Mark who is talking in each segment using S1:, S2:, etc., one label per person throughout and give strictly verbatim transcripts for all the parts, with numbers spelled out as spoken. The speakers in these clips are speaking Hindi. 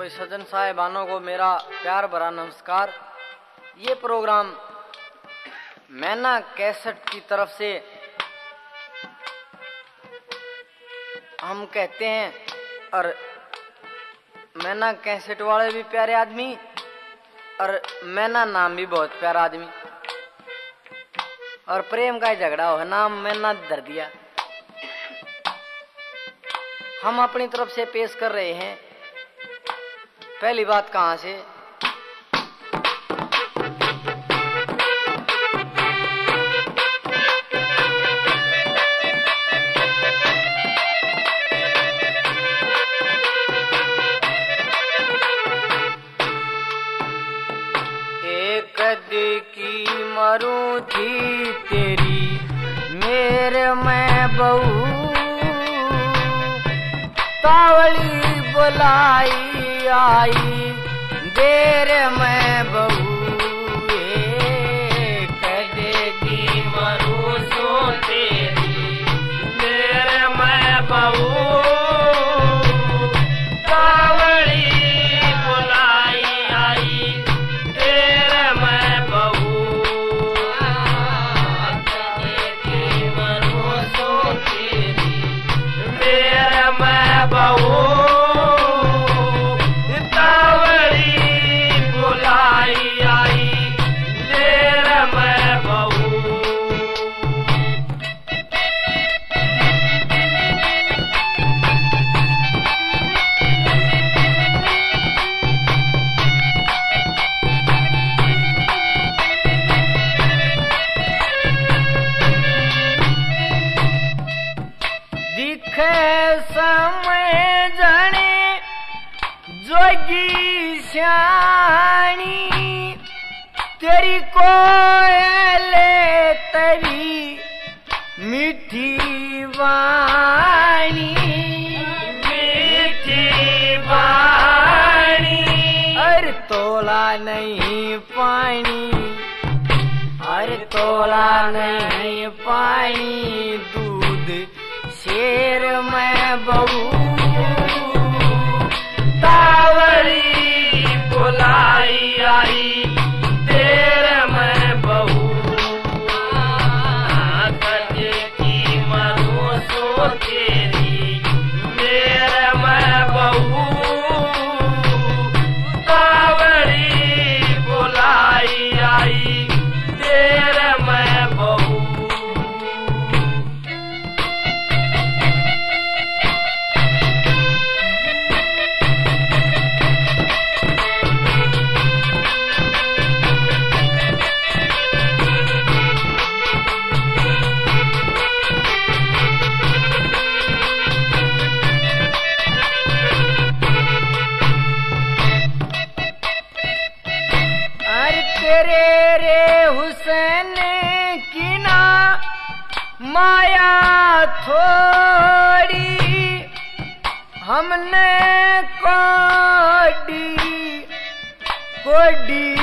S1: सभी सज्जन साहिबानों को मेरा प्यार भरा नमस्कार। ये प्रोग्राम मैना कैसेट की तरफ से हम कहते हैं, और मैना कैसेट वाले भी प्यारे आदमी और मैना नाम भी बहुत प्यारा आदमी, और प्रेम का झगड़ा हो नाम मैना धर दिया। हम अपनी तरफ से पेश कर रहे हैं पहली बात कहां से। एक दी की मरू थी तेरी मेरे में बहू, तावली बुलाई आई देर में बहू,
S2: कदेगी मरू सो तेरी मेरे में बहू, तावली बुलाई आई देर में बहू, कदेगी मरू सो तेरी मेरे में बहू,
S1: समय जाने जोगी श्याणी तेरी कोयले तेरी मीठी वाणी,
S2: मीठी वाणी,
S1: अरे तोला नहीं पानी, अरे तोला नहीं पानी, दूध शेर में बहू,
S2: तावली बुलाई आई देर में बहू, कदेगी मरू सो तेरी मेरे में बहू, तावली बुलाई आई देर में बहू।
S1: तेरे रे हुसैन की ना माया थोड़ी, हमने कोडी कोडी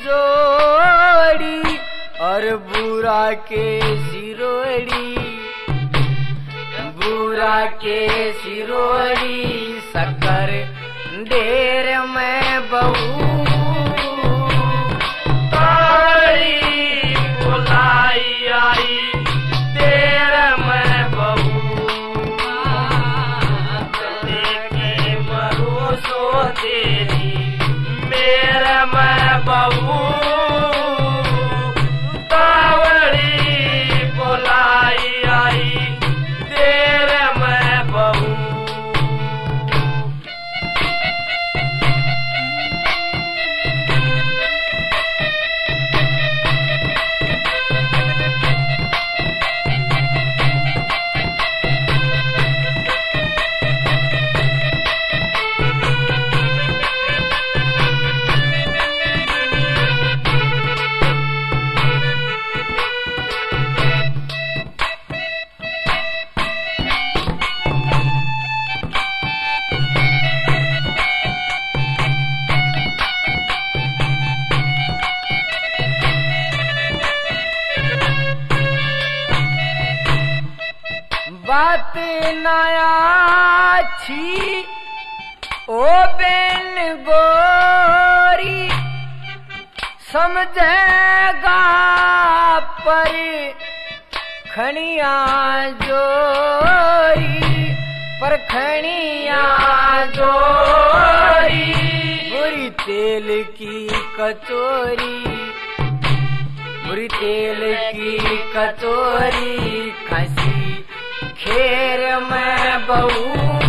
S1: जोड़ी, और बुरा के सिरोड़ी, बुरा के सिरोड़ी, शक्कर ढेर में बहू,
S2: बुलाई आई देर में बहू, कदेगी मरू सो तेरी मेरे में बहू, तावली बुलाई आई देर में बहू।
S1: बात नया छी ओ बेन गोरी समझेगा पर खनिया जोरी पर खनिया जोरी बुरी तेल की कचोरी बुरी तेल की कचोरी खसी खेर में बहू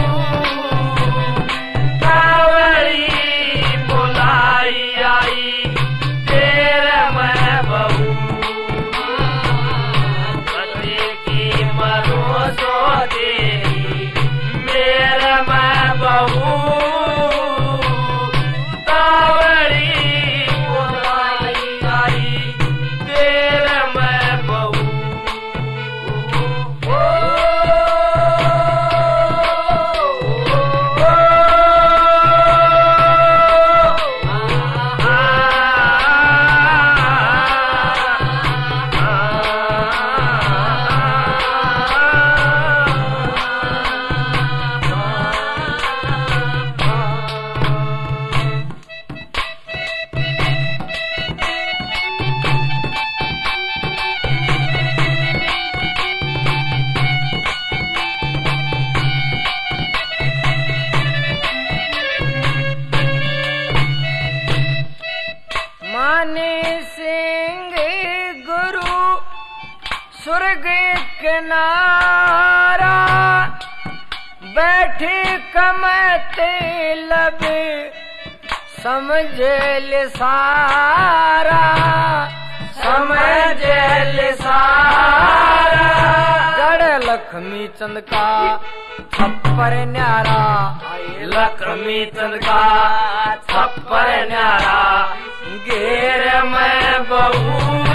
S2: कावड़ी बुलाई आई तेरे मैं बहू पति की मरो सो तेरी मेरे मैं बहू कावड़ी बुलाई आई तेरे मैं बहू
S1: माने सिंह गुरु स्वर्ग किनारा बैठे कमते लब समझ ले सारा समझ ले सारा जड़ लक्ष्मी चंद का छप्पर न्यारा
S2: लक्ष्मी चंद का छप्पर न्यारा घेर में बहू